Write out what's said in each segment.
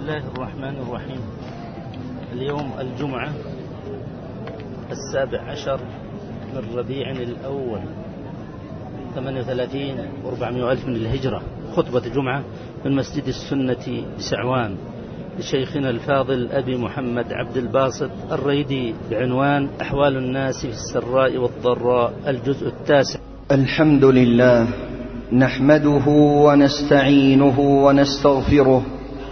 الله الرحمن الرحيم. اليوم الجمعة 17 من ربيع الأول 38 و400 ألف من الهجرة. خطبة جمعة من مسجد السنة بسعوان لشيخنا الفاضل أبي محمد عبد الباسط الريدي بعنوان أحوال الناس في السراء والضراء، الجزء التاسع. الحمد لله نحمده ونستعينه ونستغفره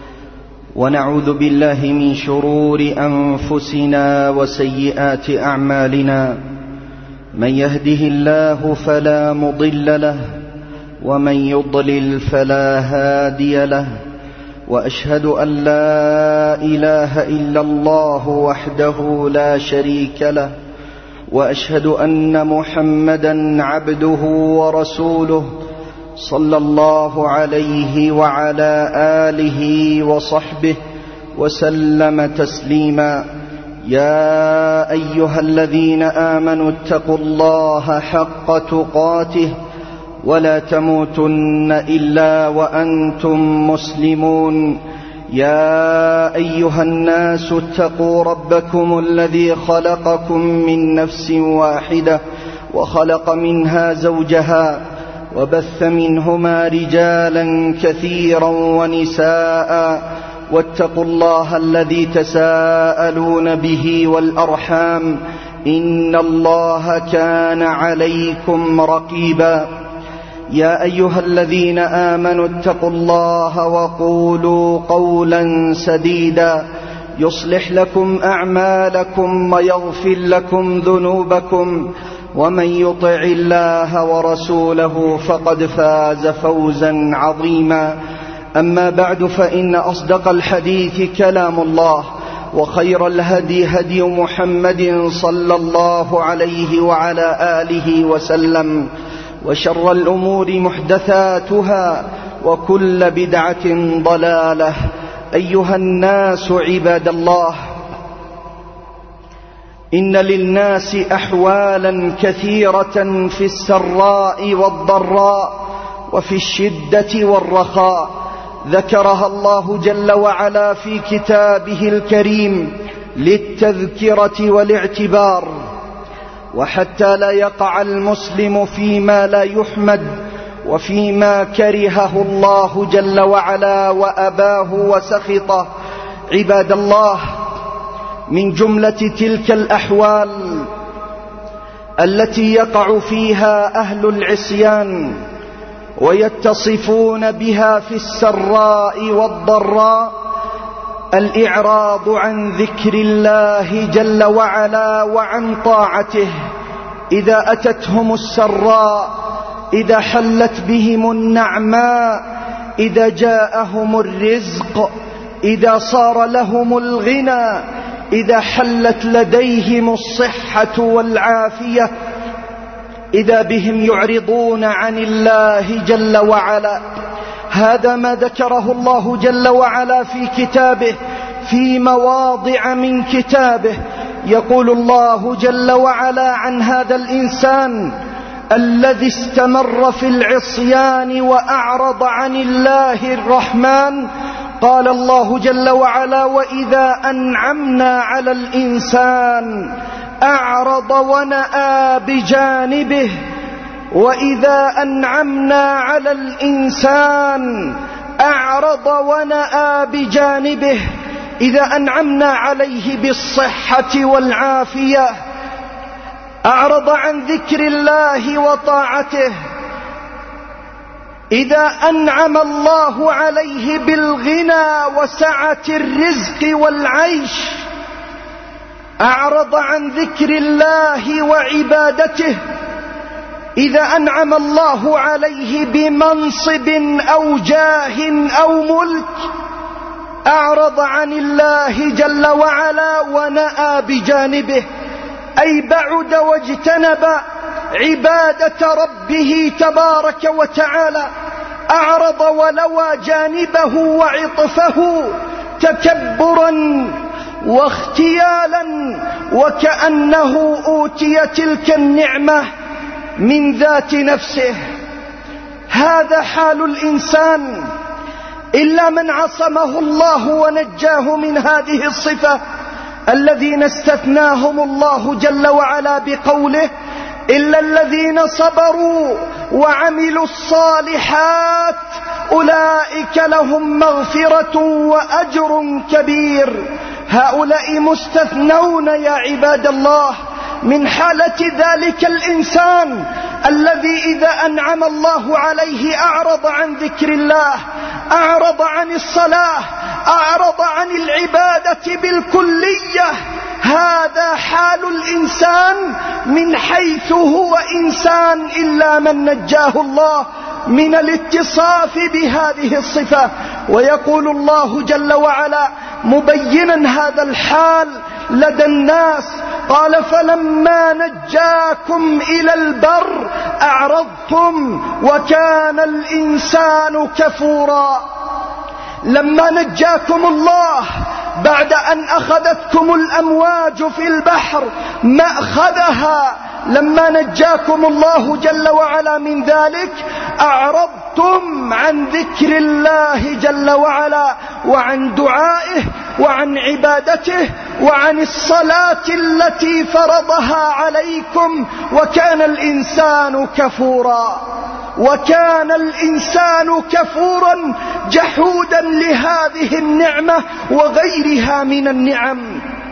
ونعوذ بالله من شرور أنفسنا وسيئات أعمالنا. من يهده الله فلا مضل له ومن يضلل فلا هادي له، وأشهد أن لا إله إلا الله وحده لا شريك له، وأشهد أن محمدا عبده ورسوله صلى الله عليه وعلى آله وصحبه وسلم تسليما. يا أيها الذين آمنوا اتقوا الله حق تقاته ولا تموتن إلا وأنتم مسلمون. يا أيها الناس اتقوا ربكم الذي خلقكم من نفس واحدة وخلق منها زوجها وبث منهما رجالا كثيرا ونساء، واتقوا الله الذي تساءلون به والأرحام إن الله كان عليكم رقيبا. يا أيها الذين آمنوا اتقوا الله وقولوا قولا سديدا يصلح لكم أعمالكم ويغفر لكم ذنوبكم، ومن يطع الله ورسوله فقد فاز فوزا عظيما. أما بعد، فإن أصدق الحديث كلام الله، وخير الهدي هدي محمد صلى الله عليه وعلى آله وسلم، وشر الأمور محدثاتها وكل بدعة ضلالة. أيها الناس عباد الله، إن للناس أحوالا كثيرة في السراء والضراء وفي الشدة والرخاء، ذكرها الله جل وعلا في كتابه الكريم للتذكرة والاعتبار، وحتى لا يقع المسلم فيما لا يحمد وفيما كرهه الله جل وعلا وأباه وسخطه. عباد الله، من جملة تلك الأحوال التي يقع فيها أهل العصيان ويتصفون بها في السراء والضراء الإعراض عن ذكر الله جل وعلا وعن طاعته. إذا أتتهم السراء، إذا حلت بهم النعماء، إذا جاءهم الرزق، إذا صار لهم الغنى، إذا حلت لديهم الصحة والعافية، إذا بهم يعرضون عن الله جل وعلا. هذا ما ذكره الله جل وعلا في كتابه في مواضع من كتابه. يقول الله جل وعلا عن هذا الإنسان الذي استمر في العصيان وأعرض عن الله الرحمن. قال الله جل وعلا: وإذا أنعمنا على الإنسان أعرض ونأى بجانبه. وإذا أنعمنا على الإنسان أعرض ونأى بجانبه. إذا أنعمنا عليه بالصحة والعافية أعرض عن ذكر الله وطاعته. إذا أنعم الله عليه بالغنى وسعة الرزق والعيش أعرض عن ذكر الله وعبادته. إذا أنعم الله عليه بمنصب أو جاه أو ملك أعرض عن الله جل وعلا ونأى بجانبه، أي بعد واجتنب عبادة ربه تبارك وتعالى. أعرض ولوى جانبه وعطفه تكبرا واختيالا، وكأنه أوتي تلك النعمة من ذات نفسه. هذا حال الإنسان إلا من عصمه الله ونجاه من هذه الصفة، الذين استثناهم الله جل وعلا بقوله: إلا الذين صبروا وعملوا الصالحات أولئك لهم مغفرة وأجر كبير. هؤلاء مستثنون يا عباد الله من حالة ذلك الإنسان الذي إذا أنعم الله عليه أعرض عن ذكر الله، أعرض عن الصلاة، أعرض عن العبادة بالكلية. هذا حال الإنسان من حيث هو إنسان، إلا من نجاه الله من الاتصاف بهذه الصفة. ويقول الله جل وعلا مبينا هذا الحال لدى الناس، قال: فلما نجاكم إلى البر أعرضتم وكان الإنسان كفورا. لما نجاكم الله بعد أن أخذتكم الأمواج في البحر مأخذها، لما نجاكم الله جل وعلا من ذلك أعرضتم عن ذكر الله جل وعلا وعن دعائه وعن عبادته وعن الصلاة التي فرضها عليكم، وكان الإنسان كفورا. وكان الإنسان كفورا جحودا لهذه النعمة وغيرها من النعم.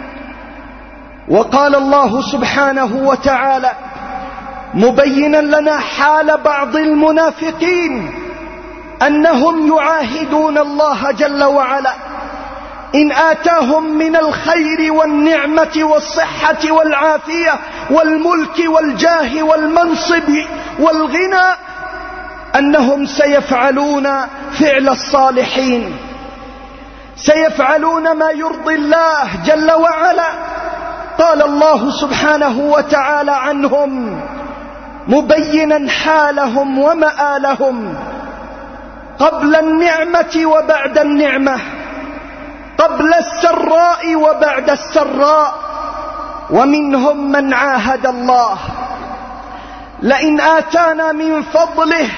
وقال الله سبحانه وتعالى مبينا لنا حال بعض المنافقين أنهم يعاهدون الله جل وعلا إن آتاهم من الخير والنعمة والصحة والعافية والملك والجاه والمنصب والغنى أنهم سيفعلون فعل الصالحين، سيفعلون ما يرضي الله جل وعلا. قال الله سبحانه وتعالى عنهم مبينا حالهم ومآلهم قبل النعمة وبعد النعمة، قبل السراء وبعد السراء. ومنهم من عاهد الله لئن آتانا من فضله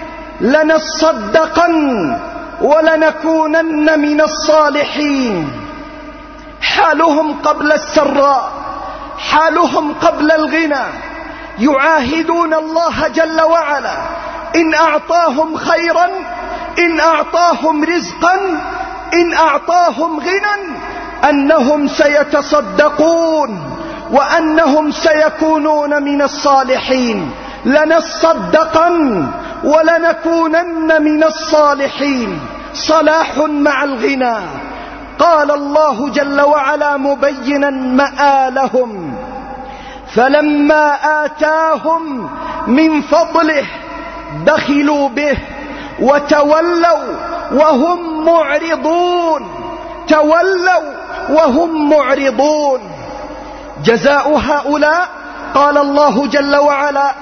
لنصدقن ولنكونن من الصالحين. حالهم قبل السراء، حالهم قبل الغنى، يعاهدون الله جل وعلا إن أعطاهم خيرا، إن أعطاهم رزقا، إن أعطاهم غنى أنهم سيتصدقون وأنهم سيكونون من الصالحين. لنصدقن ولنكونن من الصالحين. صلاح مع الغنى. قال الله جل وعلا مبينا مآلهم فلما آتاهم من فضله بخلوا به وتولوا وهم معرضون. تولوا وهم معرضون. جزاء هؤلاء قال الله جل وعلا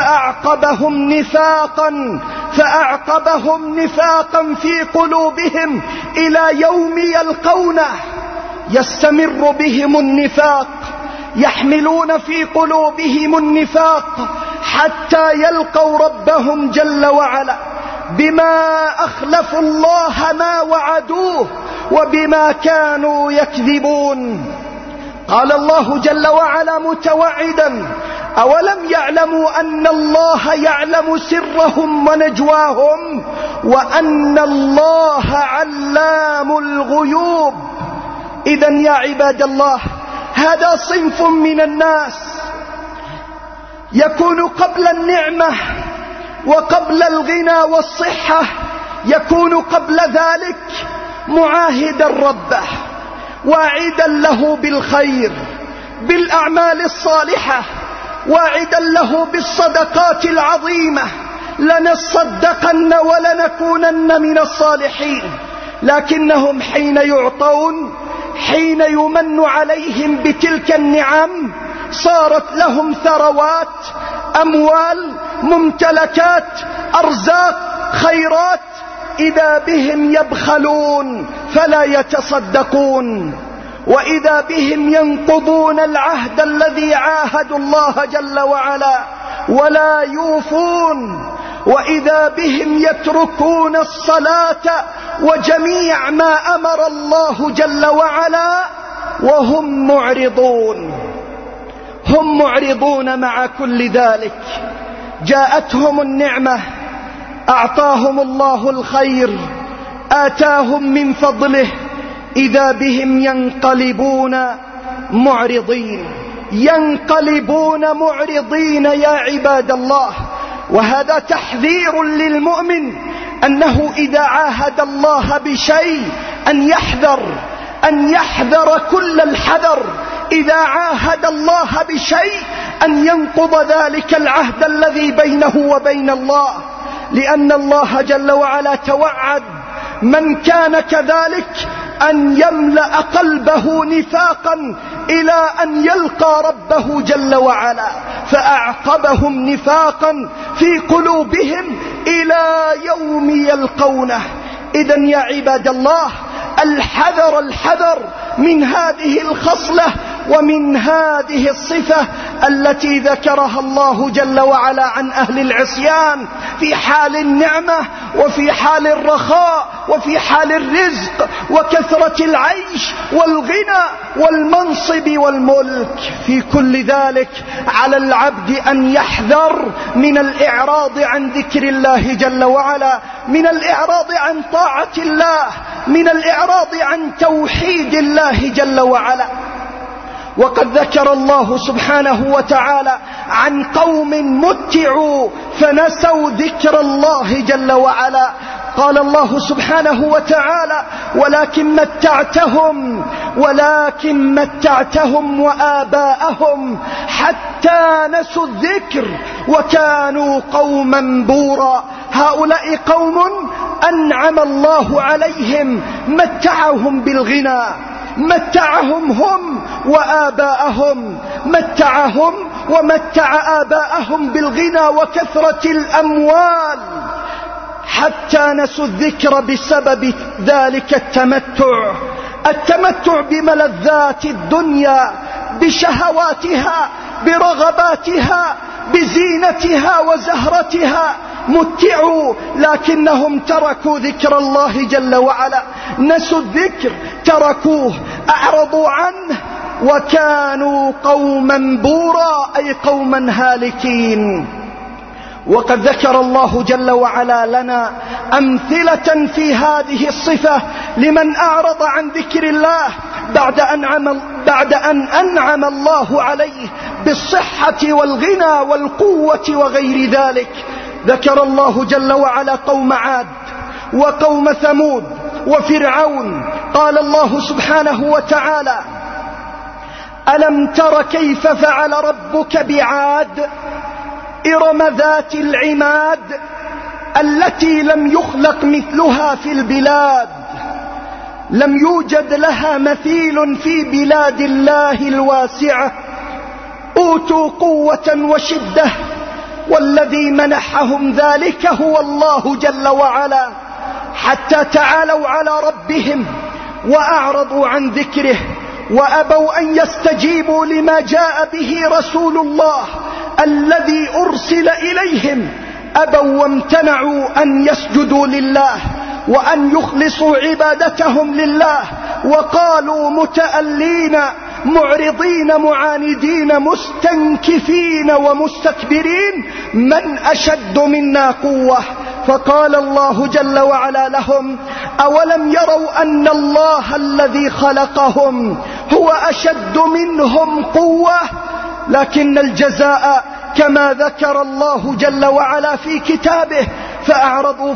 فأعقبهم نفاقا في قلوبهم إلى يوم يلقونه. يستمر بهم النفاق، يحملون في قلوبهم النفاق حتى يلقوا ربهم جل وعلا بما أخلفوا الله ما وعدوه وبما كانوا يكذبون. قال الله جل وعلا متوعدا أولم يعلموا أن الله يعلم سرهم ونجواهم وأن الله علام الغيوب. إذن يا عباد الله هذا صنف من الناس يكون قبل النعمة وقبل الغنى والصحة، يكون قبل ذلك معاهدا ربه واعدا له بالخير بالأعمال الصالحة، واعدا له بالصدقات العظيمة، لنصدقن ولنكونن من الصالحين. لكنهم حين يعطون، حين يمن عليهم بتلك النعم، صارت لهم ثروات، أموال، ممتلكات، أرزاق، خيرات، إذا بهم يبخلون فلا يتصدقون، وإذا بهم ينقضون العهد الذي عاهدوا الله جل وعلا ولا يوفون، وإذا بهم يتركون الصلاة وجميع ما أمر الله جل وعلا وهم معرضون. هم معرضون مع كل ذلك. جاءتهم النعمة، أعطاهم الله الخير، آتاهم من فضله، إذا بهم ينقلبون معرضين. ينقلبون معرضين يا عباد الله. وهذا تحذير للمؤمن أنه إذا عاهد الله بشيء أن يحذر كل الحذر. إذا عاهد الله بشيء أن ينقض ذلك العهد الذي بينه وبين الله، لأن الله جل وعلا توعد من كان كذلك أن يملأ قلبه نفاقا إلى أن يلقى ربه جل وعلا، فأعقبهم نفاقا في قلوبهم إلى يوم يلقونه. إذن يا عباد الله، الحذر من هذه الخصلة ومن هذه الصفة التي ذكرها الله جل وعلا عن أهل العصيان في حال النعمة وفي حال الرخاء وفي حال الرزق وكثرة العيش والغنى والمنصب والملك. في كل ذلك على العبد أن يحذر من الإعراض عن ذكر الله جل وعلا، من الإعراض عن طاعة الله، من الإعراض عن توحيد الله جل وعلا. وقد ذكر الله سبحانه وتعالى عن قوم متعوا فنسوا ذكر الله جل وعلا. قال الله سبحانه وتعالى: ولكن متعتهم وآباءهم حتى نسوا الذكر وكانوا قوما بورا. هؤلاء قوم أنعم الله عليهم، متعهم بالغنى، متعهم هم وآباءهم، متعهم ومتع آباءهم بالغنى وكثرة الأموال، حتى نسوا الذكر بسبب ذلك التمتع بملذات الدنيا، بشهواتها، برغباتها، بزينتها وزهرتها. متعوا لكنهم تركوا ذكر الله جل وعلا، نسوا الذكر، تركوه، أعرضوا عنه، وكانوا قوما بورا، أي قوما هالكين. وقد ذكر الله جل وعلا لنا أمثلة في هذه الصفة لمن أعرض عن ذكر الله بعد أن أنعم الله عليه بالصحة والغنى والقوة وغير ذلك. ذكر الله جل وعلا قوم عاد وقوم ثمود وفرعون. قال الله سبحانه وتعالى: ألم تر كيف فعل ربك بعاد إرم ذات العماد التي لم يخلق مثلها في البلاد، لم يوجد لها مثيل في بلاد الله الواسعة، أوتوا قوة وشدة، والذي منحهم ذلك هو الله جل وعلا، حتى تعالوا على ربهم وأعرضوا عن ذكره وأبوا أن يستجيبوا لما جاء به رسول الله الذي أرسل إليهم. أبوا وامتنعوا أن يسجدوا لله وأن يخلصوا عبادتهم لله، وقالوا متألين معرضين معاندين مستنكفين ومستكبرين: من أشد منا قوة؟ فقال الله جل وعلا لهم: أولم يروا أن الله الذي خلقهم هو أشد منهم قوة؟ لكن الجزاء كما ذكر الله جل وعلا في كتابه: فأعرضوا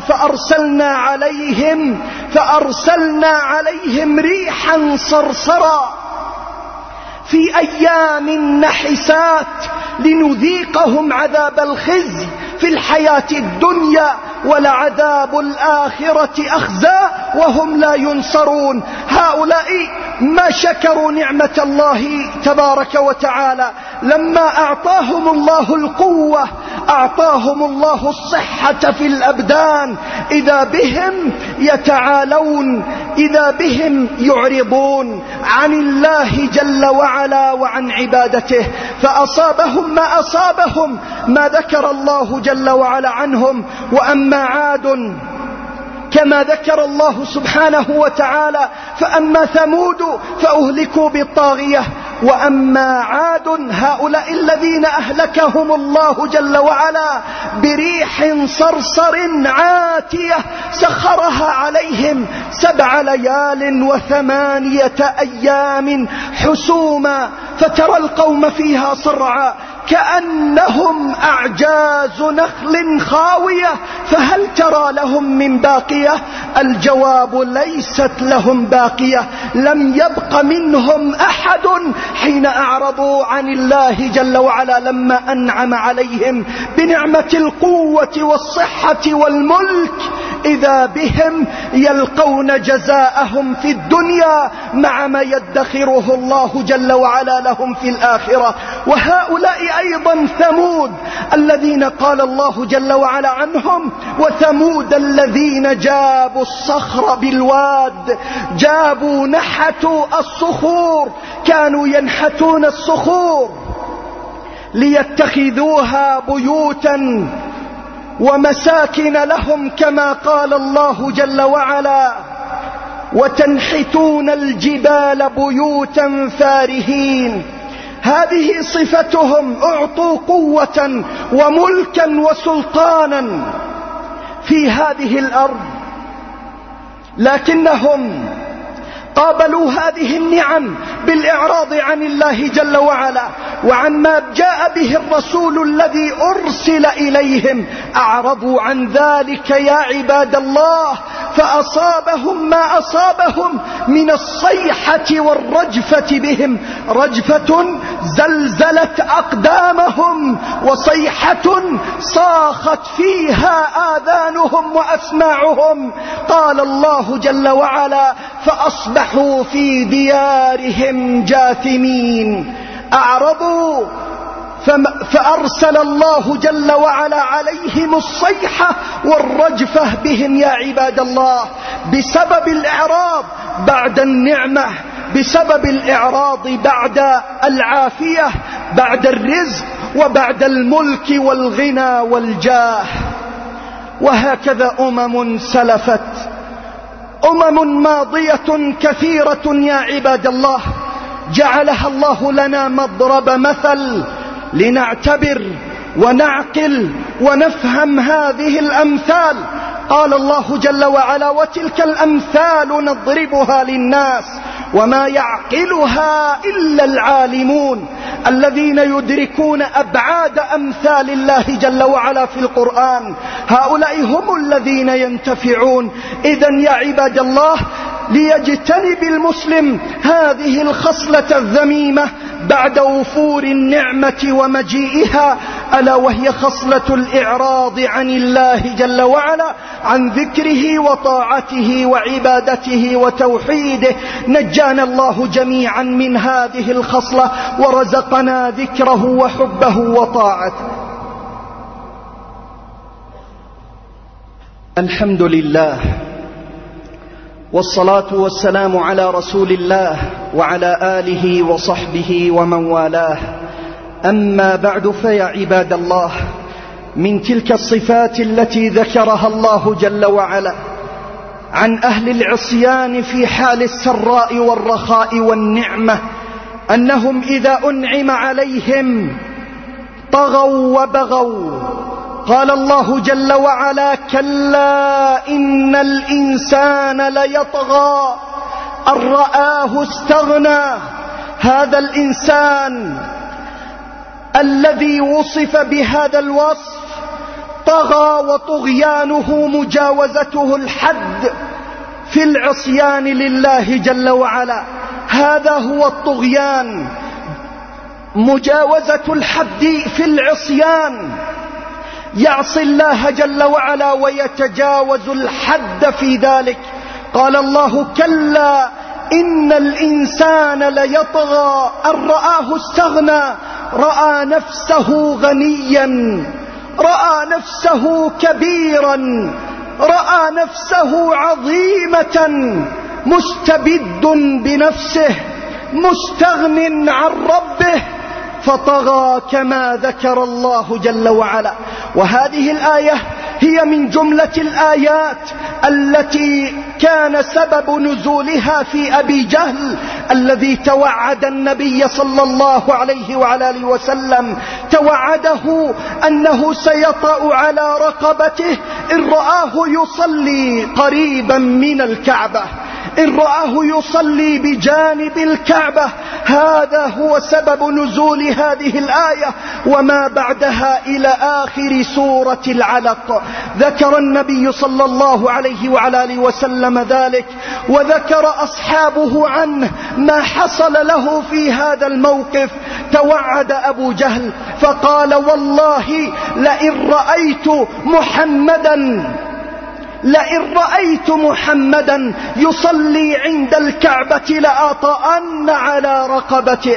فأرسلنا عليهم ريحا صرصرا في أيام نحسات لنذيقهم عذاب الخزي في الحياة الدنيا ولعذاب الآخرة أخزى وهم لا ينصرون. هؤلاء ما شكروا نعمة الله تبارك وتعالى لما أعطاهم الله القوة، أعطاهم الله الصحة في الأبدان، إذا بهم يتعالون، إذا بهم يعرضون عن الله جل وعلا وعن عبادته، فأصابهم ما أصابهم ما ذكر الله جل وعلا عنهم. وأما عاد كما ذكر الله سبحانه وتعالى: فأما ثمود فأهلكوا بالطاغية وأما عاد هؤلاء الذين أهلكهم الله جل وعلا بريح صرصر عاتية سخرها عليهم 7 ليال و8 أيام حسوما فترى القوم فيها صرعا كأنهم أعجاز نخل خاوية فهل ترى لهم من باقية؟ الجواب: ليست لهم باقية. لم يبق منهم أحد حين أعرضوا عن الله جل وعلا لما أنعم عليهم بنعمة القوة والصحة والملك، إذا بهم يلقون جزاءهم في الدنيا مع ما يدخره الله جل وعلا لهم في الآخرة. وهؤلاء أيضا ثمود الذين قال الله جل وعلا عنهم: وثمود الذين جابوا الصخر بالواد، جابوا نحتوا الصخور، كانوا ينحتون الصخور ليتخذوها بيوتا ومساكن لهم كما قال الله جل وعلا: وتنحتون الجبال بيوتا فارهين. هذه صفتهم، أعطوا قوة وملكا وسلطانا في هذه الأرض، لكنهم قابلوا هذه النعم بالإعراض عن الله جل وعلا وعما جاء به الرسول الذي أرسل إليهم. أعرضوا عن ذلك يا عباد الله، فأصابهم ما أصابهم من الصيحة والرجفة بهم، رجفة زلزلت أقدامهم وصيحة صاخت فيها آذانهم وأسماعهم. قال الله جل وعلا: فأصبحوا في ديارهم جاثمين. أعرضوا فأرسل الله جل وعلا عليهم الصيحة والرجفة بهم يا عباد الله، بسبب الإعراض بعد النعمة، بسبب الإعراض بعد العافية، بعد الرزق وبعد الملك والغنى والجاه. وهكذا أمم سلفت، أمم ماضية كثيرة يا عباد الله، جعلها الله لنا مضرب مثل لنعتبر ونعقل ونفهم هذه الأمثال. قال الله جل وعلا: وتلك الأمثال نضربها للناس وما يعقلها إلا العالمون، الذين يدركون أبعاد أمثال الله جل وعلا في القرآن، هؤلاء هم الذين ينتفعون. إذن يا عباد الله، ليجتنب المسلم هذه الخصلة الذميمة بعد وفور النعمة ومجيئها، ألا وهي خصلة الإعراض عن الله جل وعلا، عن ذكره وطاعته وعبادته وتوحيده. نجانا الله جميعا من هذه الخصلة ورزقنا ذكره وحبه وطاعته. الحمد لله، والصلاة والسلام على رسول الله وعلى آله وصحبه ومن والاه. أما بعد، فيا عباد الله، من تلك الصفات التي ذكرها الله جل وعلا عن أهل العصيان في حال السراء والرخاء والنعمة، أنهم إذا أنعم عليهم طغوا وبغوا. قال الله جل وعلا: كلا إن الإنسان ليطغى أن رآه استغنى. هذا الإنسان الذي وصف بهذا الوصف طغى، وطغيانه مجاوزته الحد في العصيان لله جل وعلا. هذا هو الطغيان، مجاوزة الحد في العصيان، يعصي الله جل وعلا ويتجاوز الحد في ذلك. قال الله: كلا إن الإنسان ليطغى أن رآه استغنى. رأى نفسه غنيا، رأى نفسه كبيرا، رأى نفسه عظيمة، مستبد بنفسه، مستغن عن ربه، فطغى كما ذكر الله جل وعلا. وهذه الآية هي من جملة الآيات التي كان سبب نزولها في أبي جهل الذي توعد النبي صلى الله عليه وعلى آله وسلم، توعده أنه سيطأ على رقبته إن رآه يصلي قريبا من الكعبة، إن رآه يصلي بجانب الكعبة. هذا هو سبب نزول هذه الآية وما بعدها إلى آخر سورة العلق. ذكر النبي صلى الله عليه وعلى آله وسلم ذلك، وذكر أصحابه عنه ما حصل له في هذا الموقف. توعد أبو جهل فقال: والله لئن رأيت محمدا يصلي عند الكعبة لأطأن على رقبته.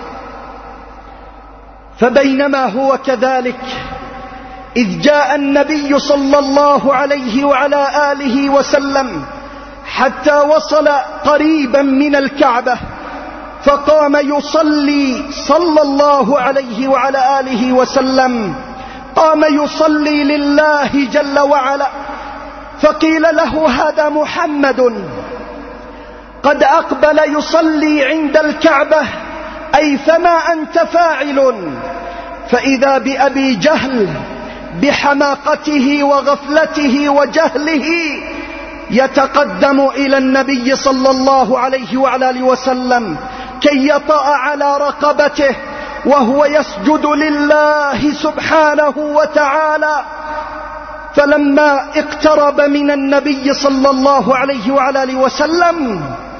فبينما هو كذلك إذ جاء النبي صلى الله عليه وعلى آله وسلم حتى وصل قريبا من الكعبة، فقام يصلي صلى الله عليه وعلى آله وسلم، قام يصلي لله جل وعلا. فقيل له: هذا محمد قد أقبل يصلي عند الكعبة، أي فما أنت فاعل؟ فإذا بأبي جهل بحماقته وغفلته وجهله يتقدم إلى النبي صلى الله عليه وعلى آله وسلم كي يطأ على رقبته وهو يسجد لله سبحانه وتعالى. فلما اقترب من النبي صلى الله عليه وعلى آله وسلم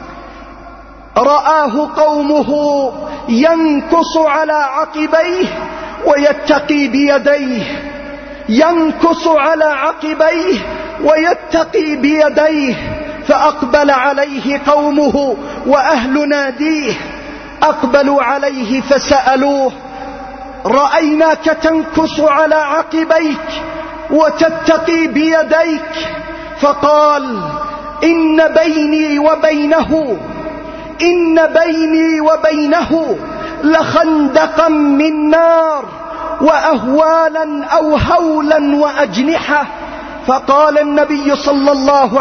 رآه قومه ينكص على عقبيه ويتقي بيديه، ينكص على عقبيه ويتقي بيديه. فأقبل عليه قومه وأهل ناديه أقبلوا عليه فسألوه: رأيناك تنكص على عقبيك وتتقي بيديك. فقال: إن بيني وبينه لخندقا من نار وأهوالا أو هولا وأجنحة. فقال النبي صلى الله